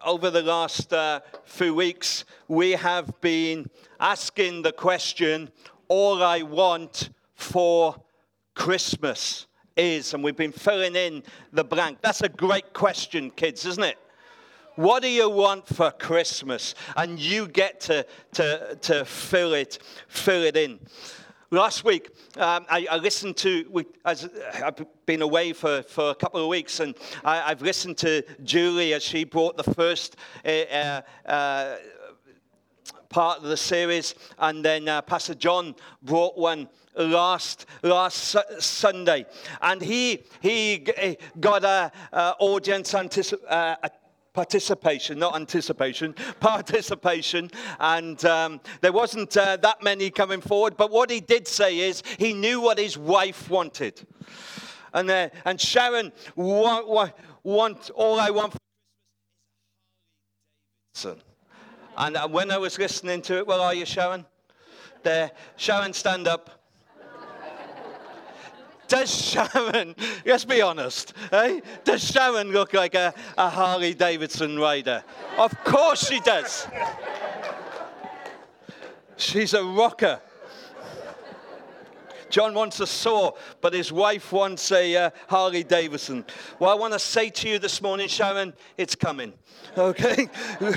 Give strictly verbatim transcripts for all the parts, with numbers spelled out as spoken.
over the last uh, few weeks, we have been asking the question, all I want for Christmas is, and we've been filling in the blank. That's a great question, kids, isn't it? What do you want for Christmas? And you get to, to, to fill it, fill it in. Last week, um, I, I listened to, we, as I've been away for, for a couple of weeks, and I, I've listened to Julie as she brought the first uh, uh, uh, part of the series, and then uh, Pastor John brought one last last su- Sunday, and he he got a, a audience anticip- uh, a participation, not anticipation, participation, and um, there wasn't uh, that many coming forward. But what he did say is he knew what his wife wanted, and uh, and Sharon want, want, want all I want for Christmas. And uh, when I was listening to it, where are you, Sharon? There, Sharon, stand up. Does Sharon, let's be honest, eh? Does Sharon look like a, a Harley Davidson rider? Of course she does. She's a rocker. John wants a saw, but his wife wants a uh, Harley Davidson. Well, I want to say to you this morning, Sharon, it's coming. Okay?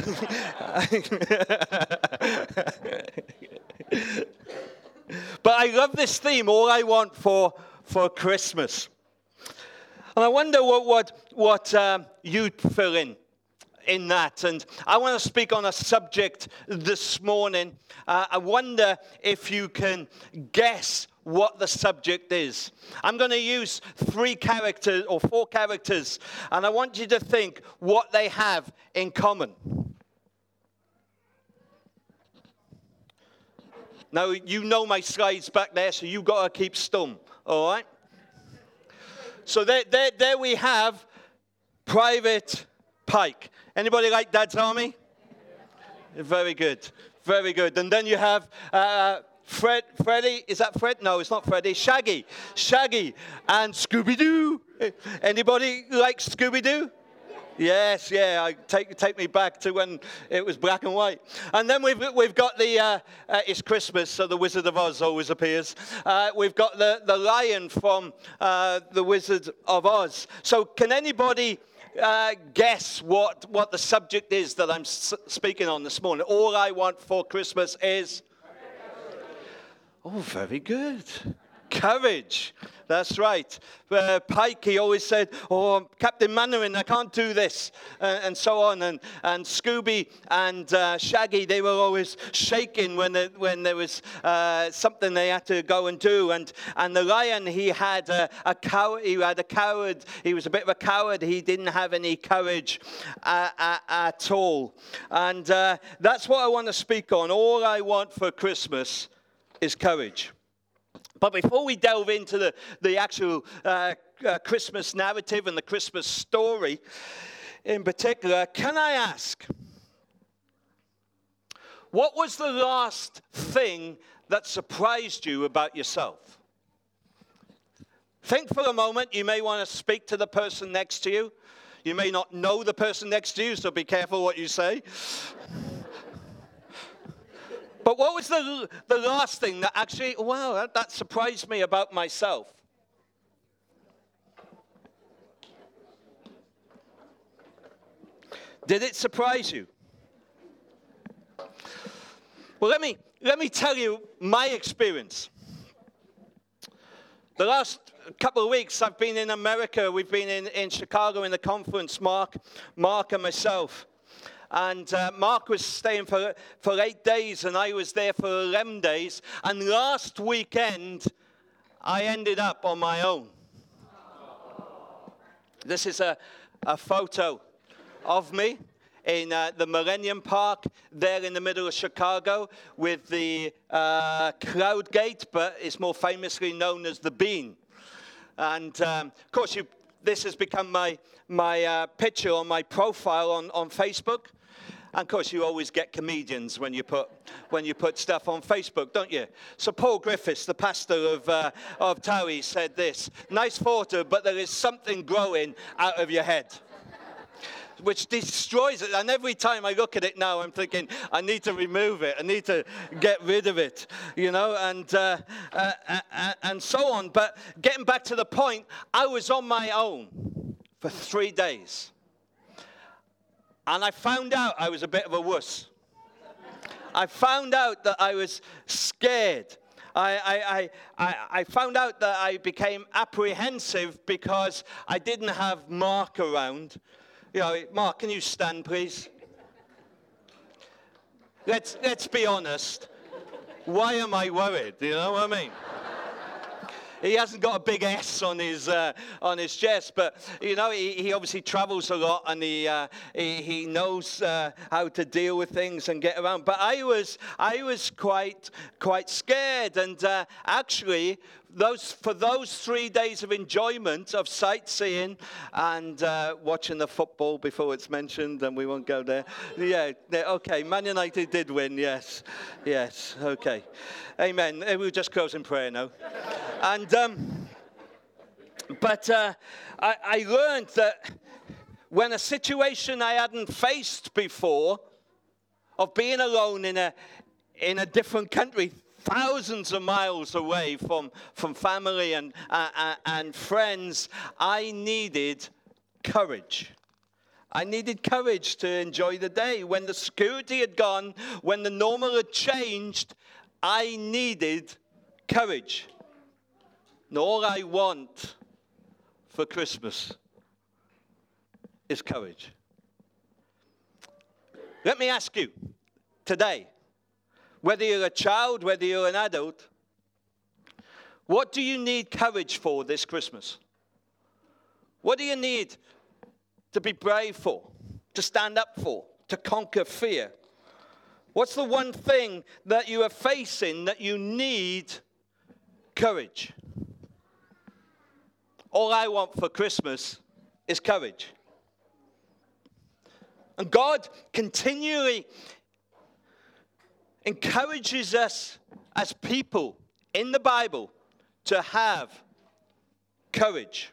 But I love this theme, all I want for for Christmas. And I wonder what what, what um, you'd fill in in that. And I want to speak on a subject this morning. Uh, I wonder if you can guess what the subject is. I'm going to use three characters or four characters, and I want you to think what they have in common. Now, you know my slides back there, so you've got to keep stum, all right? So there, there, there we have Private Pike. Anybody like Dad's Army? Very good, very good. And then you have uh, Fred, Freddy, is that Fred? No, it's not Freddy. Shaggy, Shaggy, and Scooby-Doo. Anybody like Scooby-Doo? Yes, yeah, I take take me back to when it was black and white. And then we've we've got the uh, uh, it's Christmas, so the Wizard of Oz always appears. Uh, we've got the the lion from uh, the Wizard of Oz. So can anybody uh, guess what what the subject is that I'm s- speaking on this morning? All I want for Christmas is. Oh, very good. Courage. That's right. Uh, Pike, he always said, oh, Captain Mainwaring, I can't do this, uh, and so on. And, and Scooby and uh, Shaggy, they were always shaking when, the, when there was uh, something they had to go and do. And, and the lion, he had a, a cow- he had a coward. He was a bit of a coward. He didn't have any courage uh, uh, at all. And uh, that's what I want to speak on. All I want for Christmas is courage. But before we delve into the, the actual uh, uh, Christmas narrative and the Christmas story in particular, can I ask, what was the last thing that surprised you about yourself? Think for a moment. You may want to speak to the person next to you. You may not know the person next to you, so be careful what you say. But what was the the last thing that actually, wow, that, that surprised me about myself? Did it surprise you? Well, let me let me tell you my experience. The last couple of weeks I've been in America. We've been in, in Chicago in the conference, Mark, Mark and myself. And uh, Mark was staying for, for eight days, and I was there for eleven days. And last weekend, I ended up on my own. This is a, a photo of me in uh, the Millennium Park, there in the middle of Chicago, with the uh, Cloud Gate, but it's more famously known as the Bean. And, um, of course, you, this has become my, my uh, picture on my profile on, on Facebook. And of course, you always get comedians when you put when you put stuff on Facebook, don't you? So Paul Griffiths, the pastor of uh, of Towie, said this: "Nice photo, but there is something growing out of your head." which destroys it. And every time I look at it now, I'm thinking, I need to remove it. I need to get rid of it, you know, and, uh, uh, uh, and so on. But getting back to the point, I was on my own for three days. And I found out I was a bit of a wuss. I found out that I was scared. I, I, I, I found out that I became apprehensive because I didn't have Mark around. You know, Mark, can you stand, please? Let's, let's be honest. Why am I worried? You know what I mean? He hasn't got a big S on his uh, on his chest, but you know he, he obviously travels a lot, and he uh, he, he knows uh, how to deal with things and get around. But I was I was quite quite scared, and uh, actually those for those three days of enjoyment of sightseeing and uh, watching the football before it's mentioned, and we won't go there. Yeah, okay. Man United did win. Yes, yes. Okay, amen. We'll just close in prayer now. And um, but uh, I, I learned that when a situation I hadn't faced before, of being alone in a in a different country, thousands of miles away from from family and uh, and friends, I needed courage. I needed courage to enjoy the day. When the security had gone, when the normal had changed, I needed courage. And all I want for Christmas is courage. Let me ask you today, whether you're a child, whether you're an adult, what do you need courage for this Christmas? What do you need to be brave for, to stand up for, to conquer fear? What's the one thing that you are facing that you need courage? All I want for Christmas is courage. And God continually encourages us as people in the Bible to have courage.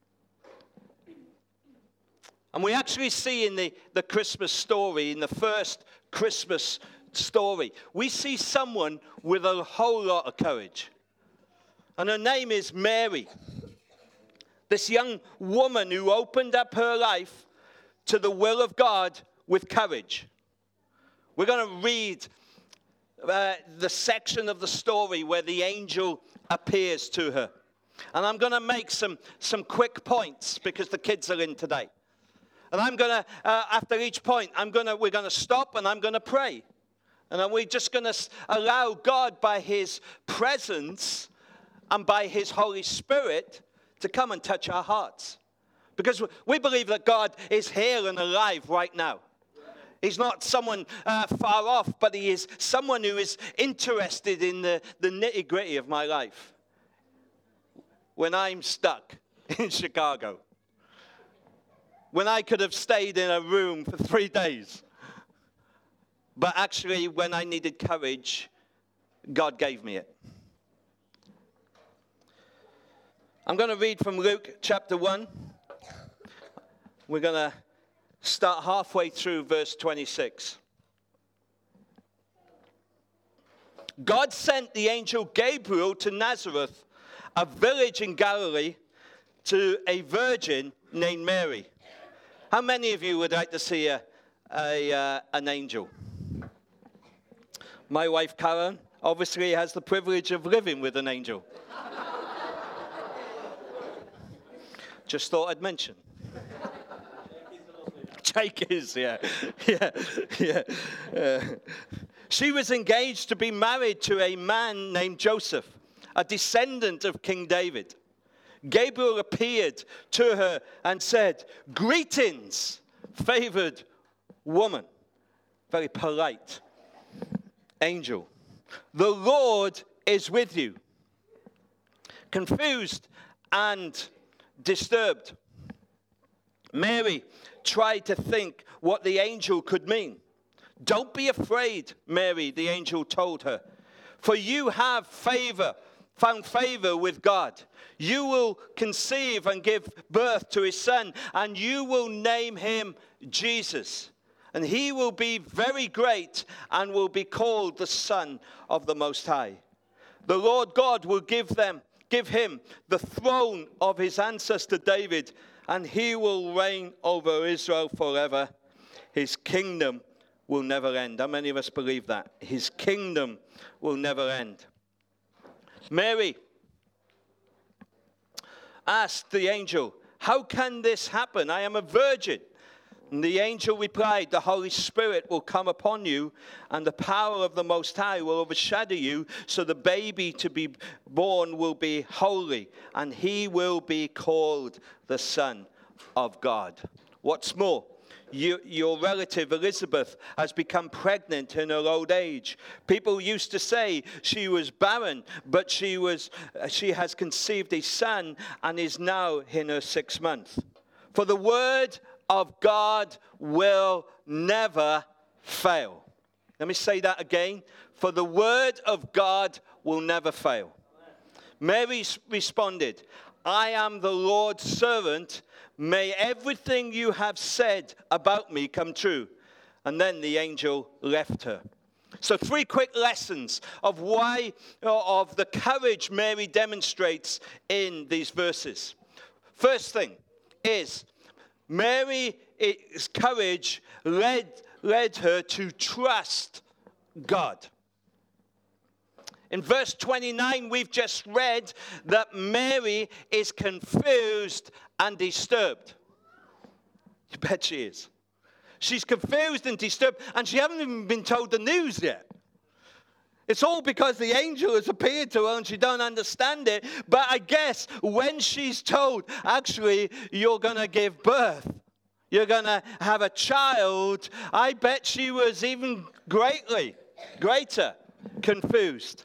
And we actually see in the, the Christmas story, in the first Christmas story, we see someone with a whole lot of courage. And her name is Mary. This young woman who opened up her life to the will of God with courage. We're going to read uh, the section of the story where the angel appears to her. And I'm going to make some, some quick points because the kids are in today. And I'm going to, uh, after each point, I'm going to, we're going to stop and I'm going to pray. And then we're just going to allow God by his presence and by his Holy Spirit to come and touch our hearts. Because we believe that God is here and alive right now. He's not someone uh, far off, but he is someone who is interested in the, the nitty-gritty of my life. When I'm stuck in Chicago, when I could have stayed in a room for three days, but actually when I needed courage, God gave me it. I'm going to read from Luke chapter one. We're going to start halfway through verse twenty-six. God sent the angel Gabriel to Nazareth, a village in Galilee, to a virgin named Mary. How many of you would like to see a, a, uh, an angel? My wife Karen obviously has the privilege of living with an angel. Just thought I'd mention. Jake is, yeah, yeah, yeah. Uh, she was engaged to be married to a man named Joseph, a descendant of King David. Gabriel appeared to her and said, "Greetings, favored woman." Very polite angel. "The Lord is with you." Confused and disturbed, Mary tried to think what the angel could mean. "Don't be afraid, Mary," the angel told her, "for you have favor, found favor with God. You will conceive and give birth to a son, and you will name him Jesus. And he will be very great and will be called the Son of the Most High. The Lord God will give them, give him the throne of his ancestor David, and he will reign over Israel forever. His kingdom will never end. How many of us believe that? His kingdom will never end. Mary asked the angel, "How can this happen? I am a virgin." And the angel replied, "The Holy Spirit will come upon you, and the power of the Most High will overshadow you. So the baby to be born will be holy, and he will be called the Son of God." What's more, you, your relative Elizabeth has become pregnant in her old age. People used to say she was barren, but she was she has conceived a son and is now in her sixth month. For the word of God will never fail. Let me say that again. For the word of God will never fail. Mary responded, "I am the Lord's servant. May everything you have said about me come true." And then the angel left her. So three quick lessons of why, of the courage Mary demonstrates in these verses. First thing is, Mary's courage led, led her to trust God. In verse twenty-nine, we've just read that Mary is confused and disturbed. You bet she is. She's confused and disturbed, and she hasn't even been told the news yet. It's all because the angel has appeared to her and she don't understand it. But I guess when she's told, actually, you're going to give birth, you're going to have a child, I bet she was even greatly, greater confused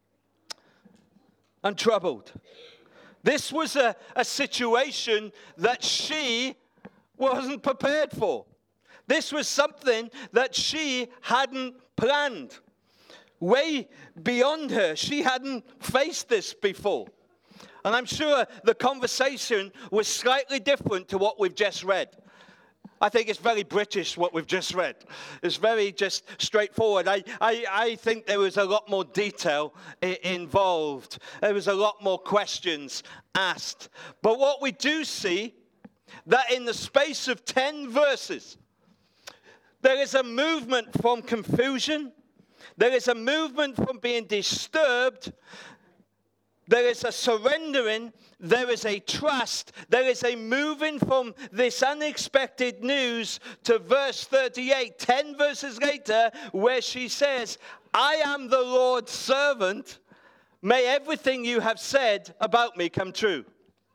and troubled. This was a, a situation that she wasn't prepared for. This was something that she hadn't planned. Way beyond her. She hadn't faced this before. And I'm sure the conversation was slightly different to what we've just read. I think it's very British what we've just read. It's very just straightforward. I, I, I think there was a lot more detail I- involved. There was a lot more questions asked. But what we do see, that in the space of ten verses, there is a movement from confusion. There is a movement from being disturbed. There is a surrendering. There is a trust. There is a moving from this unexpected news to verse thirty-eight, ten verses later, where she says, "I am the Lord's servant. May everything you have said about me come true."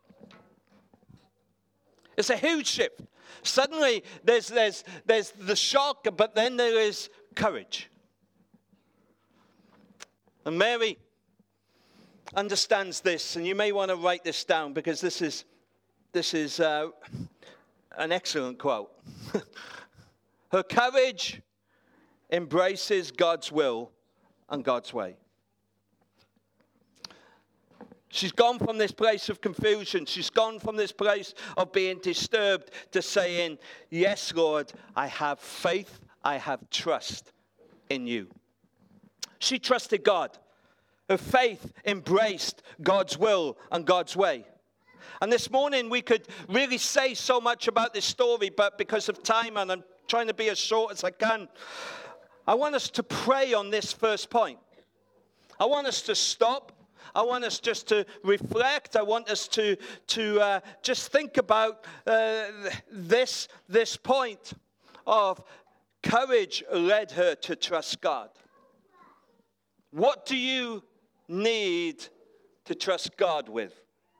It's a huge shift. Suddenly, there's, there's, there's the shock, but then there is courage. And Mary understands this, and you may want to write this down because this is, this is uh, an excellent quote. Her courage embraces God's will and God's way. She's gone from this place of confusion. She's gone from this place of being disturbed to saying, "Yes, Lord, I have faith, I have trust in you." She trusted God. Her faith embraced God's will and God's way. And this morning we could really say so much about this story, but because of time, and I'm trying to be as short as I can, I want us to pray on this first point. I want us to stop. I want us just to reflect. I want us to, to uh, just think about uh, this, this point of courage led her to trust God. What do you need to trust God with?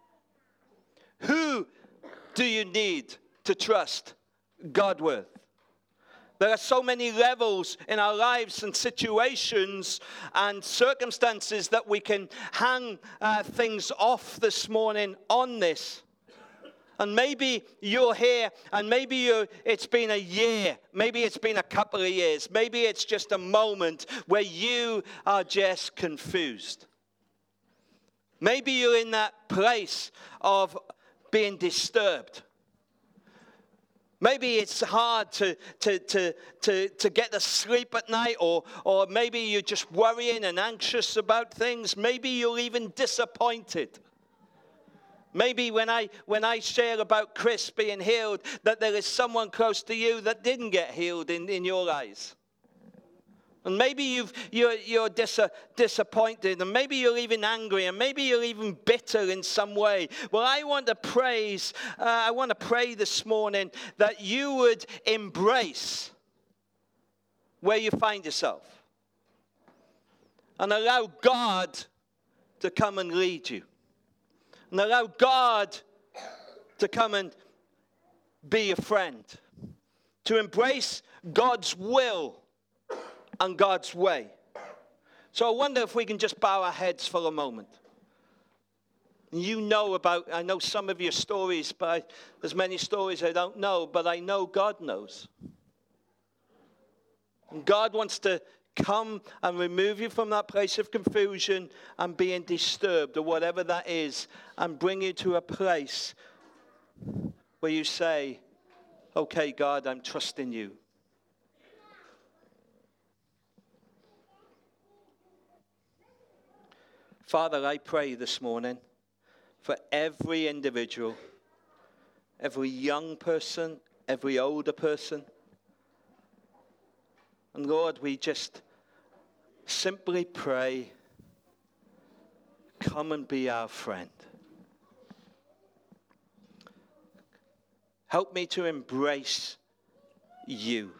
Who do you need to trust God with? There are so many levels in our lives and situations and circumstances that we can hang uh, things off this morning on this. And maybe you're here, and maybe you're, it's been a year, maybe it's been a couple of years, maybe it's just a moment where you are just confused. Maybe you're in that place of being disturbed. Maybe it's hard to, to, to, to, to get to sleep at night, or, or maybe you're just worrying and anxious about things. Maybe you're even disappointed. Maybe when I, when I share about Chris being healed, that there is someone close to you that didn't get healed in, in your eyes. And maybe you've, you're, you're dis- disappointed, and maybe you're even angry, and maybe you're even bitter in some way. Well, I want to praise, uh, I want to pray this morning that you would embrace where you find yourself and allow God to come and lead you, and allow God to come and be your friend, to embrace God's will and God's way. So I wonder if we can just bow our heads for a moment. You know about, I know some of your stories, but I, there's many stories I don't know, but I know God knows. And God wants to come and remove you from that place of confusion and being disturbed, or whatever that is, and bring you to a place where you say, okay, God, I'm trusting you. Father, I pray this morning for every individual, every young person, every older person. And Lord, we just simply pray, come and be our friend. Help me to embrace you.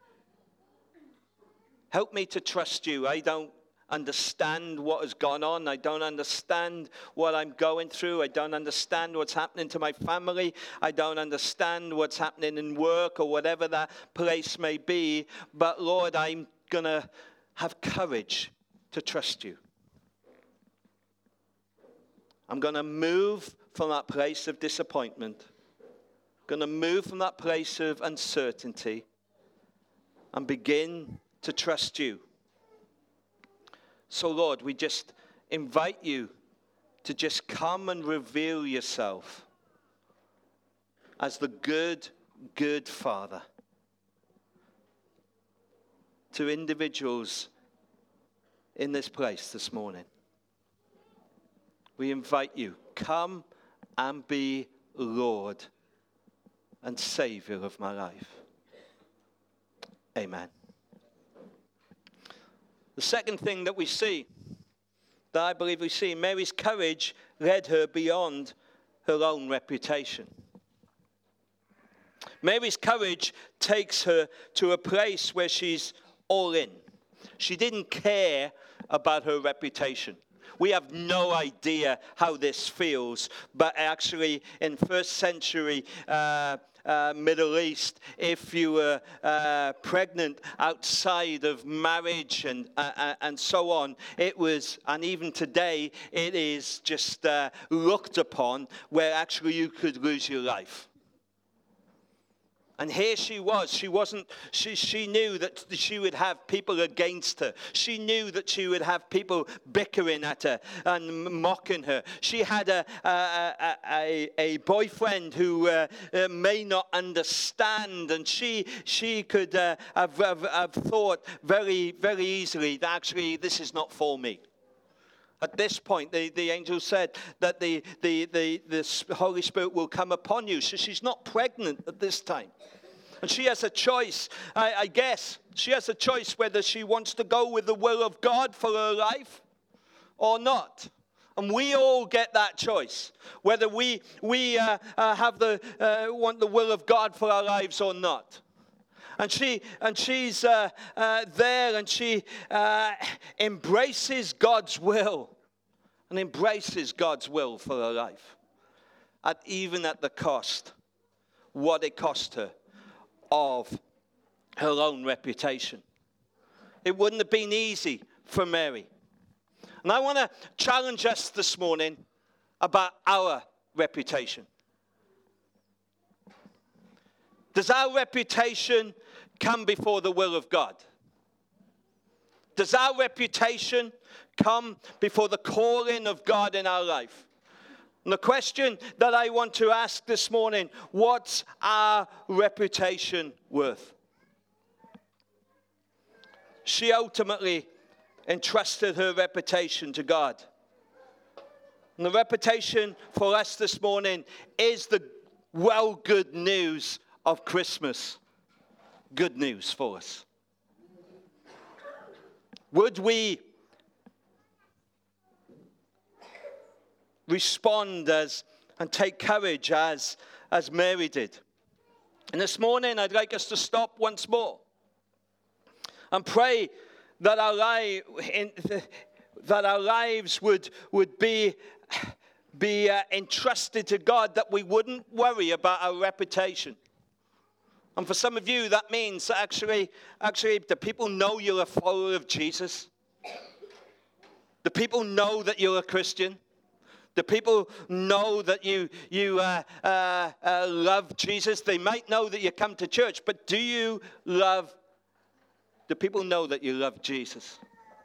Help me to trust you. I don't understand what has gone on. I don't understand what I'm going through. I don't understand what's happening to my family. I don't understand what's happening in work or whatever that place may be. But Lord, I'm going to have courage to trust you. I'm going to move from that place of disappointment. I'm going to move from that place of uncertainty and begin to trust you. So, Lord, we just invite you to just come and reveal yourself as the good, good Father to individuals in this place this morning. We invite you, come and be Lord and Savior of my life. Amen. The second thing that we see, that I believe we see, Mary's courage led her beyond her own reputation. Mary's courage takes her to a place where she's all in. She didn't care about her reputation. We have no idea how this feels, but actually in first century uh, uh, Middle East, if you were uh, pregnant outside of marriage and uh, and so on, it was, and even today, it is just uh, looked upon where actually you could lose your life. And here she was. She wasn't, she, she knew that she would have people against her. She knew that she would have people bickering at her and mocking her. She had a, a, a, a boyfriend who uh, uh, may not understand. And she, she could uh, have, have, have thought very, very easily that actually this is not for me. At this point, the, the angel said that the, the, the, the Holy Spirit will come upon you. So she's not pregnant at this time. And she has a choice, I, I guess. She has a choice whether she wants to go with the will of God for her life or not. And we all get that choice, whether we, we uh, uh, have the, uh, want the will of God for our lives or not. And she and she's uh, uh, there, and she uh, embraces God's will, and embraces God's will for her life, at even at the cost, what it cost her, of her own reputation. It wouldn't have been easy for Mary. And I want to challenge us this morning about our reputation. Does our reputation come before the will of God? Does our reputation come before the calling of God in our life? And the question that I want to ask this morning, what's our reputation worth? She ultimately entrusted her reputation to God. And the reputation for us this morning is the well good news of Christmas. Good news for us. Would we respond as and take courage as, as Mary did? And this morning I'd like us to stop once more and pray that our, li- in, that our lives would, would be, be uh, entrusted to God, that we wouldn't worry about our reputation. And for some of you, that means that actually, actually, do people know you're a follower of Jesus? Do people know that you're a Christian? Do people know that you, you uh, uh, uh, love Jesus? They might know that you come to church, but do you love, do people know that you love Jesus?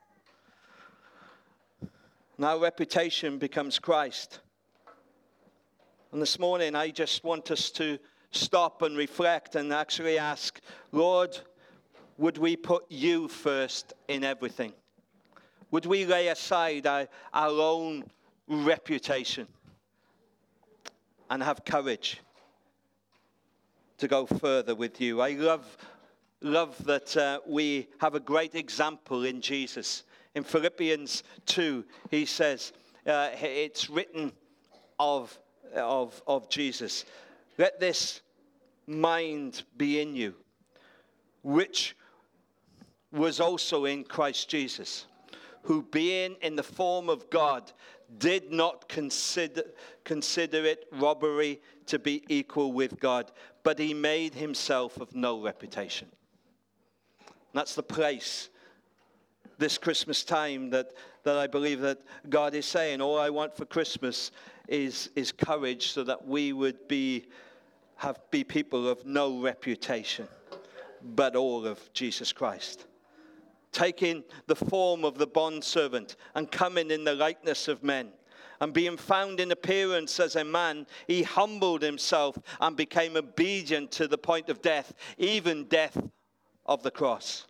And our reputation becomes Christ. And this morning, I just want us to stop and reflect and actually ask, Lord, would we put you first in everything? Would we lay aside our, our own reputation and have courage to go further with you? I love, love that uh, we have a great example in Jesus. In Philippians two, he says, uh, it's written of, of, of Jesus. Let this mind be in you, which was also in Christ Jesus, who being in the form of God, did not consider, consider it robbery to be equal with God, but he made himself of no reputation. That's the place this Christmas time that, that I believe that God is saying, all I want for Christmas is, is courage, so that we would be have be people of no reputation, but all of Jesus Christ. Taking the form of the bondservant and coming in the likeness of men, and being found in appearance as a man, he humbled himself and became obedient to the point of death, even death of the cross.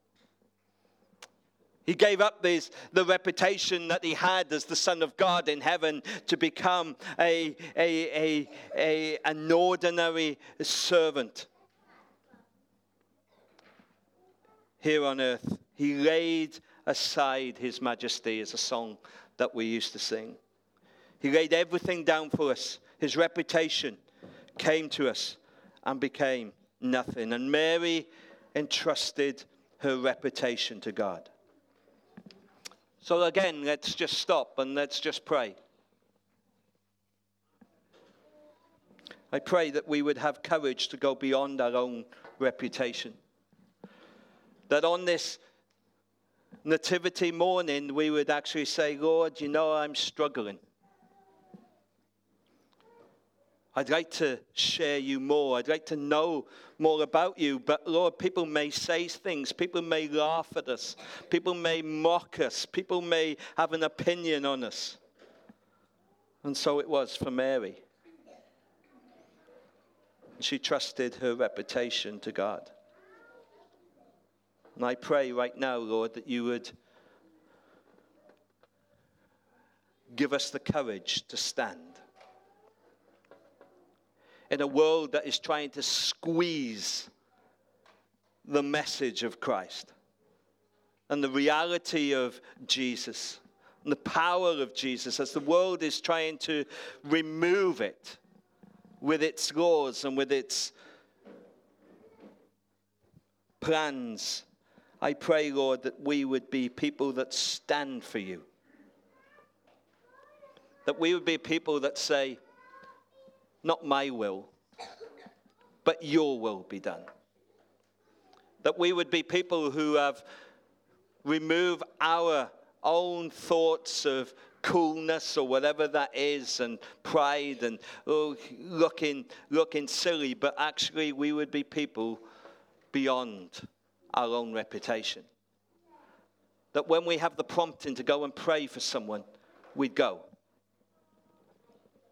He gave up this, the reputation that he had as the Son of God in heaven to become a, a, a, a, an ordinary servant here on earth. He laid aside his majesty, as a song that we used to sing. He laid everything down for us. His reputation came to us and became nothing. And Mary entrusted her reputation to God. So again, let's just stop and let's just pray. I pray that we would have courage to go beyond our own reputation. That on this nativity morning, we would actually say, Lord, you know, I'm struggling. I'd like to share you more. I'd like to know more about you. But Lord, people may say things. People may laugh at us. People may mock us. People may have an opinion on us. And so it was for Mary. She trusted her reputation to God. And I pray right now, Lord, that you would give us the courage to stand in a world that is trying to squeeze the message of Christ and the reality of Jesus and the power of Jesus, as the world is trying to remove it with its laws and with its plans. I pray, Lord, that we would be people that stand for you. That we would be people that say, not my will, but your will be done. That we would be people who have removed our own thoughts of coolness or whatever that is, and pride and oh, looking, looking silly, but actually we would be people beyond our own reputation. That when we have the prompting to go and pray for someone, we'd go.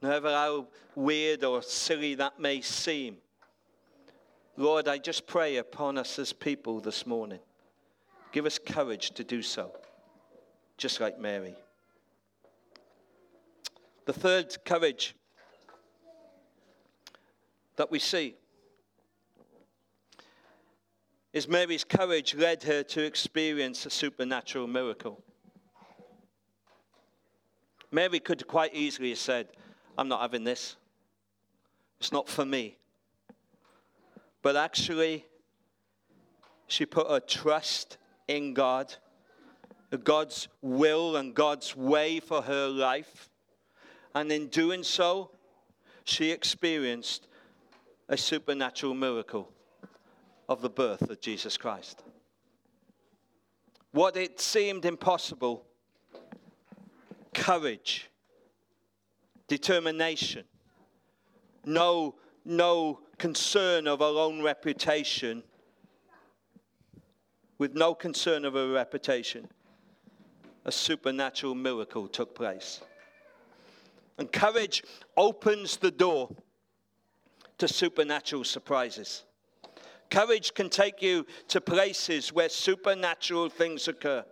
no matter how weird or silly that may seem. Lord, I just pray upon us as people this morning. Give us courage to do so, just like Mary. The third courage that we see is Mary's courage led her to experience a supernatural miracle. Mary could quite easily have said, I'm not having this. It's not for me. But actually, she put her trust in God, God's will and God's way for her life. And in doing so, she experienced a supernatural miracle of the birth of Jesus Christ. What it seemed impossible, courage, determination, no, no concern of her own reputation, with no concern of her reputation, a supernatural miracle took place. And courage opens the door to supernatural surprises. Courage can take you to places where supernatural things occur.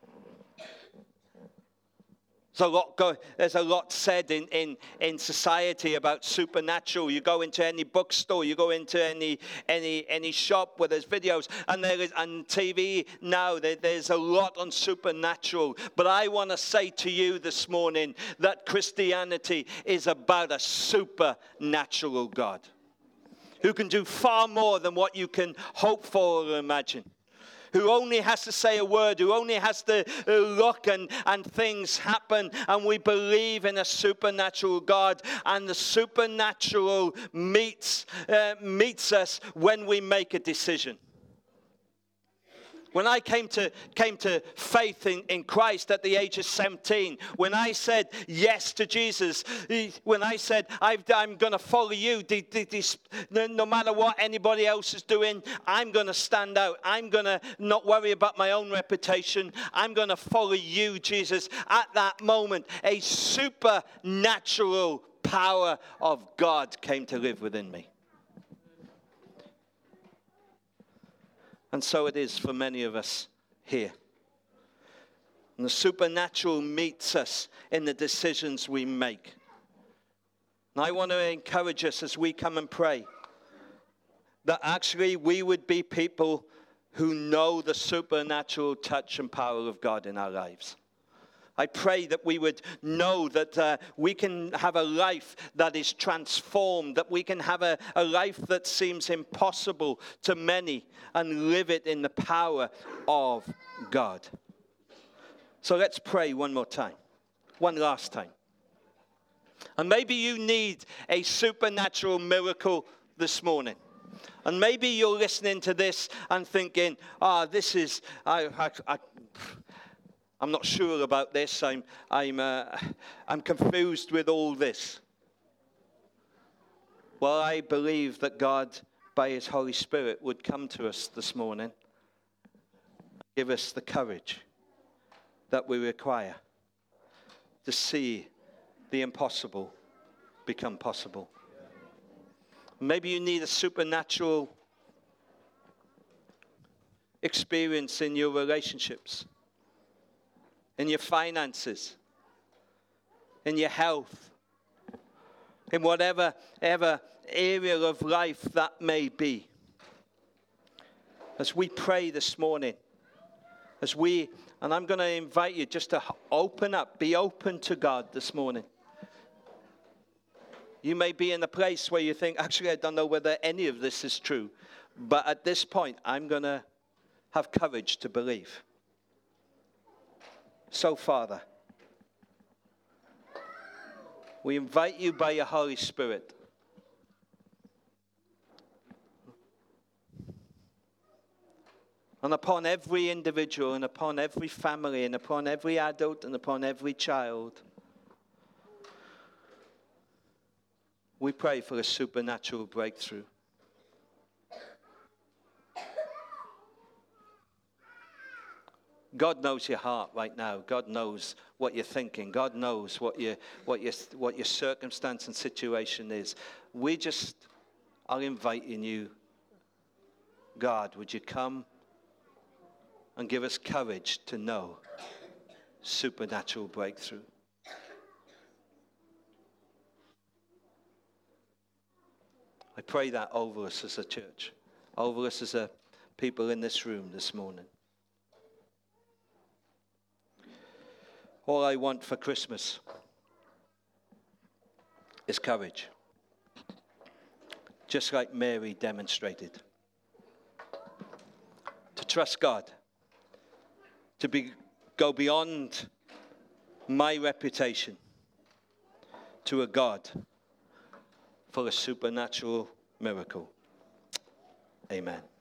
There's a lot, go, there's a lot said in, in, in society about supernatural. You go into any bookstore, you go into any any any shop where there's videos, and there is on T V now there, there's a lot on supernatural. But I want to say to you this morning that Christianity is about a supernatural God who can do far more than what you can hope for or imagine. Who only has to say a word, who only has to look and, and things happen. And we believe in a supernatural God. And the supernatural meets, uh, meets us when we make a decision. When I came to came to faith in, in Christ at the age of seventeen, when I said yes to Jesus, when I said I've, I'm going to follow you, no matter what anybody else is doing, I'm going to stand out. I'm going to not worry about my own reputation. I'm going to follow you, Jesus. At that moment, a supernatural power of God came to live within me. And so it is for many of us here. And the supernatural meets us in the decisions we make. And I want to encourage us as we come and pray that actually we would be people who know the supernatural touch and power of God in our lives. I pray that we would know that uh, we can have a life that is transformed, that we can have a, a life that seems impossible to many and live it in the power of God. So let's pray one more time, one last time. And maybe you need a supernatural miracle this morning. And maybe you're listening to this and thinking, ah, oh, this is, I, I, I I'm not sure about this. I'm, I'm, uh, I'm confused with all this. Well, I believe that God, by His Holy Spirit, would come to us this morning, give us the courage that we require to see the impossible become possible. Maybe you need a supernatural experience in your relationships, in your finances, in your health, in whatever ever area of life that may be. As we pray this morning, as we, and I'm going to invite you just to open up, be open to God this morning. You may be in a place where you think, actually, I don't know whether any of this is true. But at this point, I'm going to have courage to believe. So, Father, we invite you by your Holy Spirit and upon every individual and upon every family and upon every adult and upon every child, we pray for a supernatural breakthrough. God knows your heart right now. God knows what you're thinking. God knows what your what your what your circumstance and situation is. We just are inviting you, God, would you come and give us courage to know supernatural breakthrough. I pray that over us as a church, over us as a people in this room this morning. All I want for Christmas is courage, just like Mary demonstrated. To trust God, to be, go beyond my reputation to a God for a supernatural miracle. Amen.